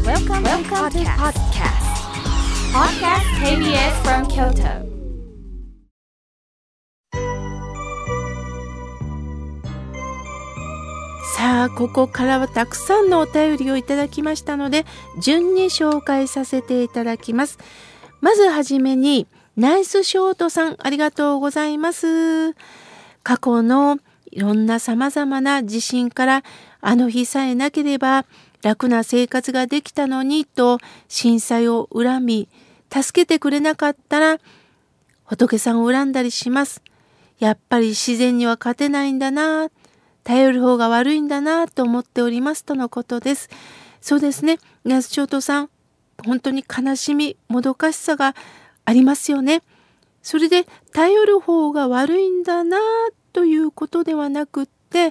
Welcome to podcast. Podcast KBS from Kyoto. さあ、ここからはたくさんのお便りをいただきましたので、順に紹介させていただきます。まずはじめに、ナイスショートさん、ありがとうございます。過去のいろんな様々な地震から、あの日さえなければ楽な生活ができたのにと震災を恨み、助けてくれなかったら仏さんを恨んだりします。やっぱり自然には勝てないんだな、頼る方が悪いんだなと思っておりますとのことです。そうですね、ナイスショートさん、本当に悲しみ、もどかしさがありますよね。それで頼る方が悪いんだなということではなくって、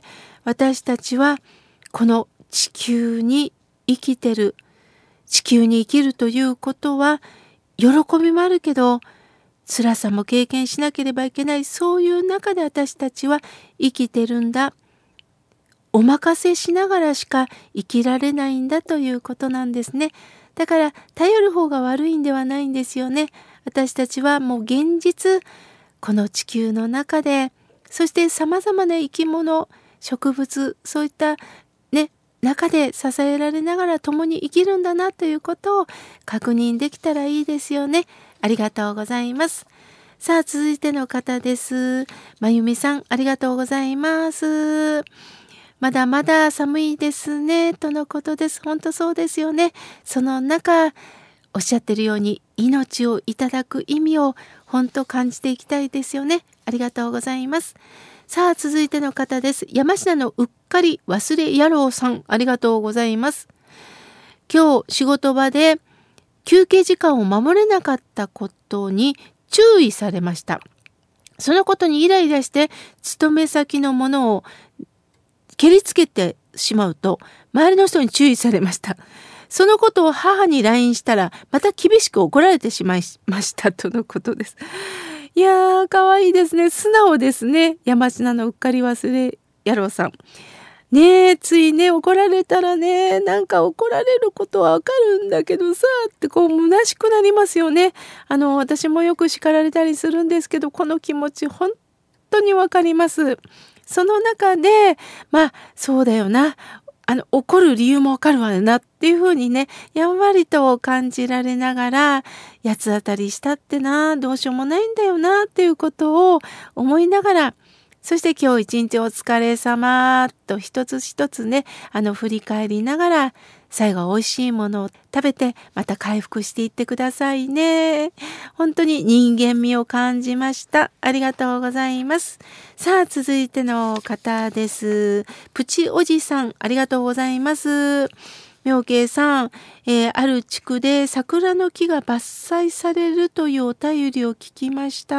私たちはこの地球に生きてる、地球に生きるということは喜びもあるけど辛さも経験しなければいけない、そういう中で私たちは生きてるんだ、お任せしながらしか生きられないんだということなんですね。だから頼る方が悪いんではないんですよね。私たちはもう現実、この地球の中で、そして様々な生き物、植物、そういったね、中で支えられながら共に生きるんだなということを確認できたらいいですよね。ありがとうございます。さあ、続いての方です。まゆみさん、ありがとうございます。まだまだ寒いですね、とのことです。本当そうですよね。その中、おっしゃってるように命をいただく意味を本当感じていきたいですよね。ありがとうございます。さあ、続いての方です。山科のうっかり忘れ野郎さん、ありがとうございます。今日仕事場で休憩時間を守れなかったことに注意されました。そのことにイライラして勤め先のものを蹴りつけてしまうと周りの人に注意されました。そのことを母に LINE したらまた厳しく怒られてしまいましたとのことです。いやー、かわいいですね。素直ですね。山科のうっかり忘れ野郎さん。ねえ、ついね、怒られたらね、なんか怒られることはわかるんだけどさ、ってこう虚しくなりますよね。私もよく叱られたりするんですけど、この気持ち本当にわかります。その中で、まあ、そうだよな。怒る理由もわかるわよなっていうふうにね、やんわりと感じられながら、八つ当たりしたってな、どうしようもないんだよなっていうことを思いながら、そして今日一日お疲れ様と一つ一つね、振り返りながら、最後美味しいものを食べてまた回復していってくださいね。本当に人間味を感じました。ありがとうございます。さあ、続いての方です。プチおじさん、ありがとうございます。妙慶さん、ある地区で桜の木が伐採されるというお便りを聞きました。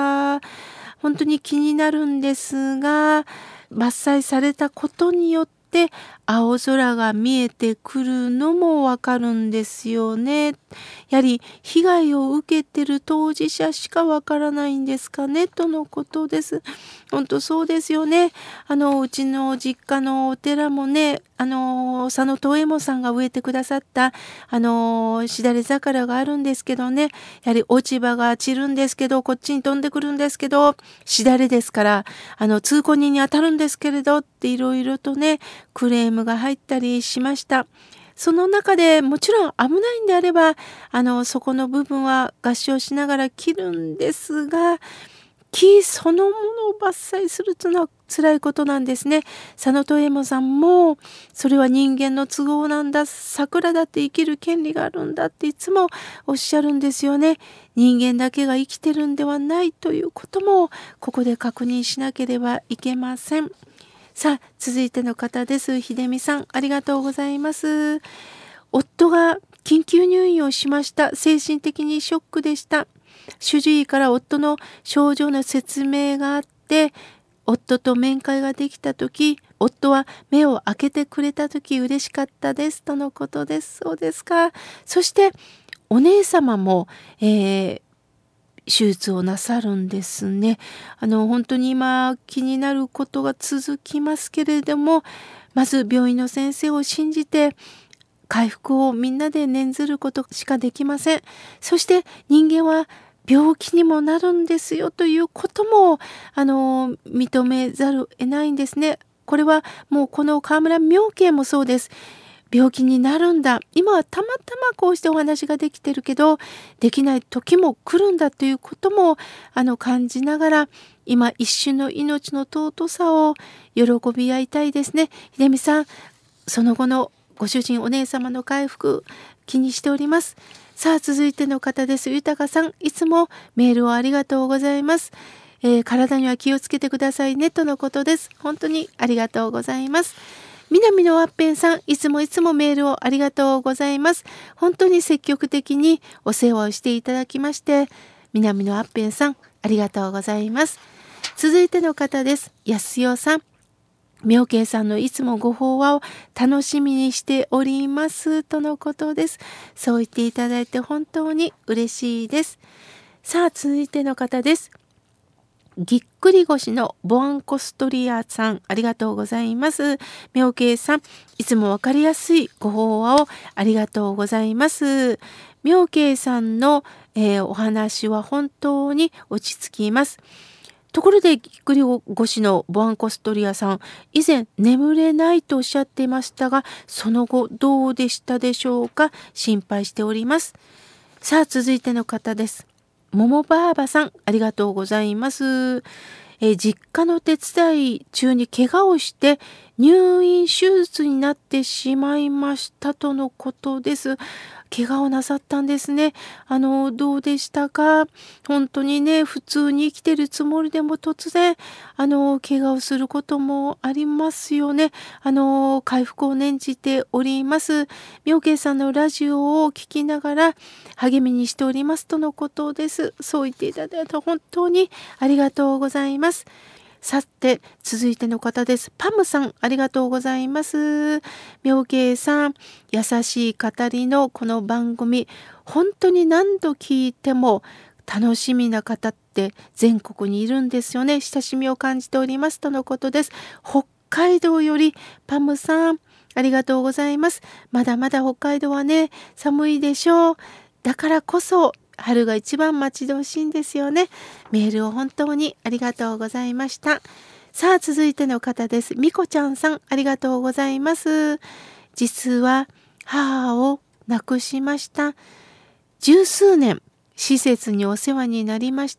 本当に気になるんですが、伐採されたことによって青空が見えてくるのもわかるんですよね。やはり被害を受けてる当事者しかわからないんですかね、とのことです。本当そうですよね。うちの実家のお寺もね、佐野藤右衛門さんが植えてくださった、しだれ桜があるんですけどね、やはり落ち葉が散るんですけど、こっちに飛んでくるんですけど、しだれですから、通行人に当たるんですけれどっていろいろとね、クレームが入ったりしました。その中でもちろん危ないんであれば、そこの部分は合掌しながら切るんですが、木そのものを伐採するというのは辛いことなんですね。佐野藤右衛門さんも、それは人間の都合なんだ。桜だって生きる権利があるんだっていつもおっしゃるんですよね。人間だけが生きてるんではないということも、ここで確認しなければいけません。さあ、続いての方です。秀美さん、ありがとうございます。夫が緊急入院をしました。精神的にショックでした。主治医から夫の症状の説明があって、夫と面会ができたとき、夫は目を開けてくれたとき嬉しかったですとのことです。そうですか。そしてお姉様も、手術をなさるんですね。本当に今気になることが続きますけれども、まず病院の先生を信じて回復をみんなで念ずることしかできません。そして人間は病気にもなるんですよということも認めざるを得ないんですね。これはもうこの河村明慶もそうです。病気になるんだ。今はたまたまこうしてお話ができてるけど、できない時も来るんだということも感じながら、今一瞬の命の尊さを喜び合いたいですね。秀美さん、その後のご主人お姉様の回復気にしております。さあ続いての方です。豊さん、いつもメールをありがとうございます。体には気をつけてくださいねとのことです。本当にありがとうございます。南のワッペンさん、いつもメールをありがとうございます。本当に積極的にお世話をしていただきまして、南のワッペンさん、ありがとうございます。続いての方です。安代さん、明慶さんのいつもご法話を楽しみにしておりますとのことです。そう言っていただいて本当に嬉しいです。さあ続いての方です。ぎっくり腰のボアンコストリアさん、ありがとうございます。明慶さん、いつもわかりやすいご法話をありがとうございます。明慶さんの、お話は本当に落ち着きます。ところでぎっくり腰のボアンコストリアさん、以前眠れないとおっしゃっていましたが、その後どうでしたでしょうか。心配しております。さあ続いての方です。桃ばあばさん、ありがとうございます。実家の手伝い中に怪我をして入院手術になってしまいましたとのことです。怪我をなさったんですね。どうでしたか？本当にね、普通に生きてるつもりでも突然、怪我をすることもありますよね。回復を念じております。明慶さんのラジオを聞きながら励みにしておりますとのことです。そう言っていただいて本当にありがとうございます。さて続いての方です。パムさん、ありがとうございます。明慶さん、優しい語りのこの番組、本当に何度聞いても楽しみな方って全国にいるんですよね。親しみを感じておりますとのことです。北海道よりパムさん、ありがとうございます。まだまだ北海道はね、寒いでしょう。だからこそ春が一番待ち遠しいんですよね。メールを本当にありがとうございました。さあ続いての方です。みこちゃんさん、ありがとうございます。実は母を亡くしました。十数年施設にお世話になりました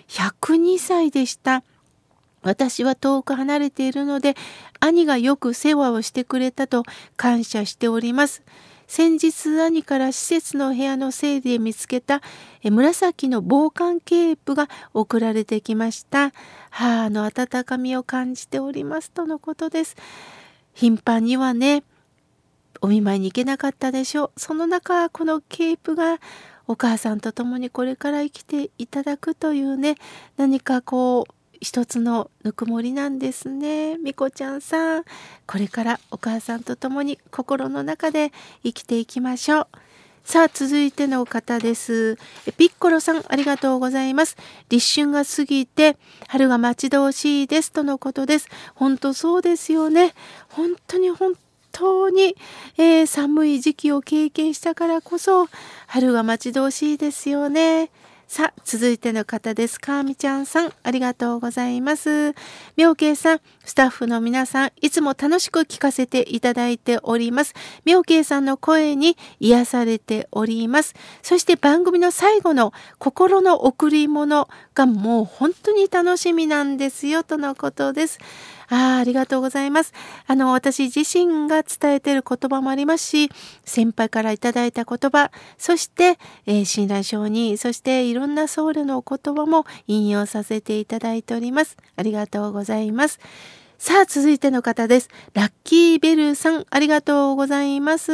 。102歳でした。私は遠く離れているので兄がよく世話をしてくれたと感謝しております。先日兄から施設の部屋の整理で見つけた紫の防寒ケープが送られてきました。母の温かみを感じておりますとのことです。頻繁にはね、お見舞いに行けなかったでしょう。その中、このケープがお母さんと共にこれから生きていただくというね、何かこう一つのぬくもりなんですね。みこちゃんさん、これからお母さんと共に心の中で生きていきましょう。さあ続いての方です。ピッコロさん、ありがとうございます。立春が過ぎて春が待ち遠しいですとのことです。本当そうですよね。本当に寒い時期を経験したからこそ春が待ち遠しいですよね。さあ続いての方です。かーみちゃんさん、ありがとうございます。明慶さん、スタッフの皆さん、いつも楽しく聞かせていただいております。明慶さんの声に癒されております。そして番組の最後の心の贈り物がもう本当に楽しみなんですよとのことです。ありがとうございます。私自身が伝えている言葉もありますし、先輩からいただいた言葉、そして、親鸞上人、そしていろんな僧侶のお言葉も引用させていただいております。ありがとうございます。さあ、続いての方です。ラッキーベルさん、ありがとうございます。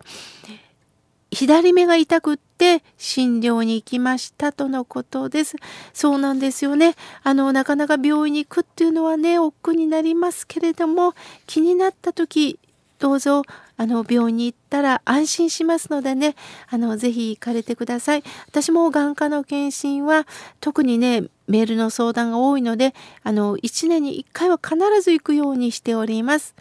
左目が痛くって診療に行きましたとのことです。そうなんですよね。なかなか病院に行くっていうのはね、億劫になりますけれども、気になった時、どうぞ病院に行ったら安心しますのでね、ぜひ行かれてください。私も眼科の検診は特にね、メールの相談が多いので、1年に1回は必ず行くようにしております。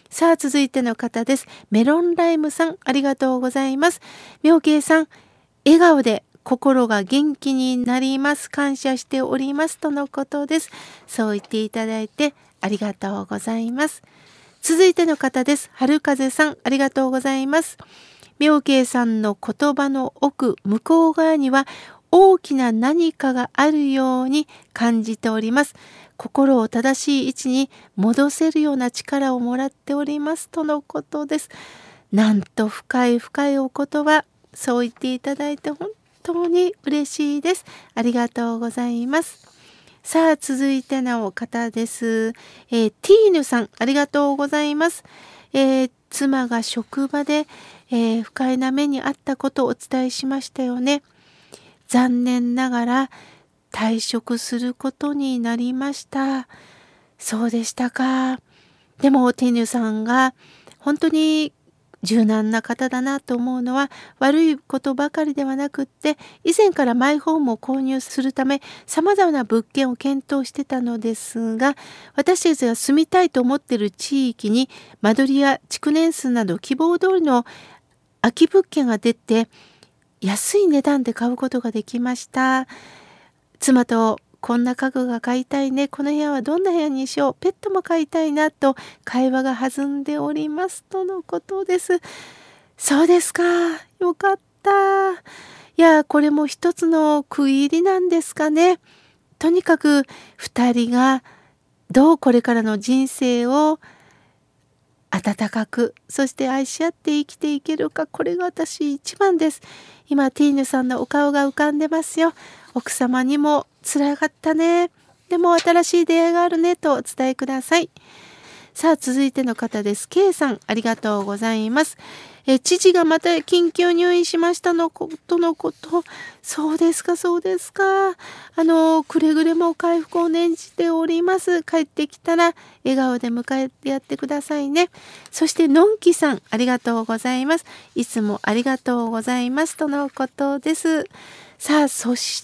さあ続いての方です。メロンライムさん、ありがとうございます。妙慶さん、笑顔で心が元気になります。感謝しておりますとのことです。そう言っていただいてありがとうございます。続いての方です。春風さん、ありがとうございます。妙慶さんの言葉の奥、向こう側には大きな何かがあるように感じております。心を正しい位置に戻せるような力をもらっておりますとのことです。なんと深い深いお言葉、そう言っていただいて本当に嬉しいです。ありがとうございます。さあ続いての方です。ティーヌさん、ありがとうございます。妻が職場で、不快な目にあったことをお伝えしましたよね。残念ながら退職することになりました。そうでしたか。でもティーヌさんが本当に柔軟な方だなと思うのは、悪いことばかりではなくって、以前からマイホームを購入するため様々な物件を検討してたのですが、私たちが住みたいと思っている地域に間取りや築年数など希望通りの空き物件が出て、安い値段で買うことができました。妻とこんな家具が買いたいね。この部屋はどんな部屋にしよう。ペットも飼いたいなと会話が弾んでおりますとのことです。そうですか。よかった。いや、これも一つの区切りなんですかね。とにかく二人がどうこれからの人生を温かく、そして愛し合って生きていけるか、これが私一番です。今、ティーヌさんのお顔が浮かんでますよ。奥様にも辛かったね。でも新しい出会いがあるねとお伝えください。さあ、続いての方です。K さん、ありがとうございます。父がまた緊急入院しましたのことのこと。そうですか、そうですか。くれぐれも回復を念じております。帰ってきたら笑顔で迎えてやってくださいね。そして、のんきさん、ありがとうございます。いつもありがとうございますとのことです。さあ、そして、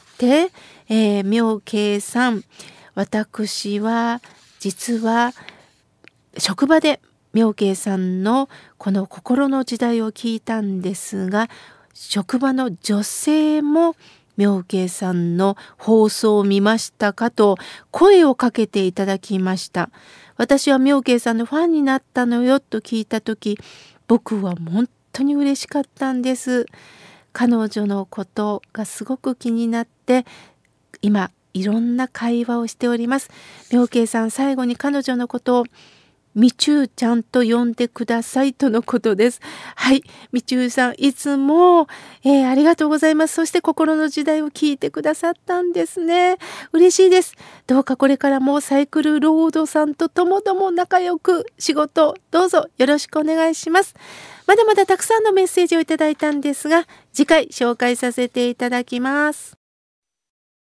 妙慶さん、私は実は職場で妙慶さんのこの心の時代を聞いたんですが、職場の女性も妙慶さんの放送を見ましたかと声をかけていただきました。私は妙慶さんのファンになったのよと聞いたとき、僕は本当に嬉しかったんです。彼女のことがすごく気になって、今いろんな会話をしております。妙慶さん、最後に彼女のことをみちゅうちゃんと呼んでくださいとのことです。はい。みちゅうさん、いつも、ありがとうございます。そして心の時代を聞いてくださったんですね。嬉しいです。どうかこれからもサイクルロードさんとともども仲良く仕事、どうぞよろしくお願いします。まだまだたくさんのメッセージをいただいたんですが、次回紹介させていただきます。